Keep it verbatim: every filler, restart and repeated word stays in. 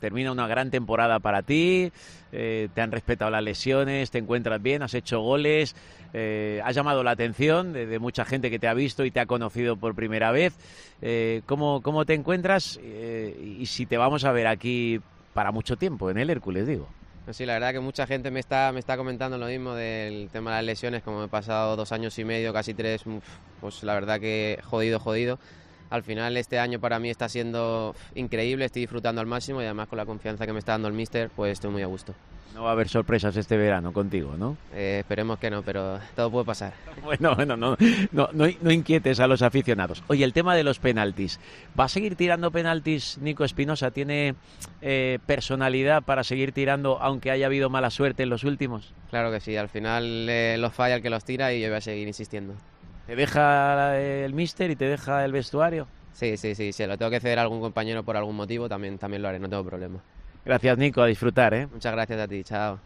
termina una gran temporada para ti, eh, te han respetado las lesiones, te encuentras bien, has hecho goles, eh, has llamado la atención de, de mucha gente que te ha visto y te ha conocido por primera vez. Eh, ¿cómo, ¿Cómo te encuentras? Eh, y si te vamos a ver aquí para mucho tiempo, en el Hércules, digo. Pues sí, la verdad que mucha gente me está, me está comentando lo mismo del tema de las lesiones, como he pasado dos años y medio, casi tres, pues la verdad que jodido, jodido. Al final este año para mí está siendo increíble, estoy disfrutando al máximo y además con la confianza que me está dando el míster, pues estoy muy a gusto. No va a haber sorpresas este verano contigo, ¿no? Eh, esperemos que no, pero todo puede pasar. Bueno, bueno, no, no, no, no inquietes a los aficionados. Oye, el tema de los penaltis. ¿Va a seguir tirando penaltis Nico Espinosa? ¿Tiene eh, personalidad para seguir tirando aunque haya habido mala suerte en los últimos? Claro que sí, al final eh, los falla el que los tira y yo voy a seguir insistiendo. ¿Te deja el míster y te deja el vestuario? Sí, sí, sí, si lo tengo que ceder a algún compañero por algún motivo, también, también lo haré, no tengo problema. Gracias, Nico, a disfrutar, ¿eh? Muchas gracias a ti, chao.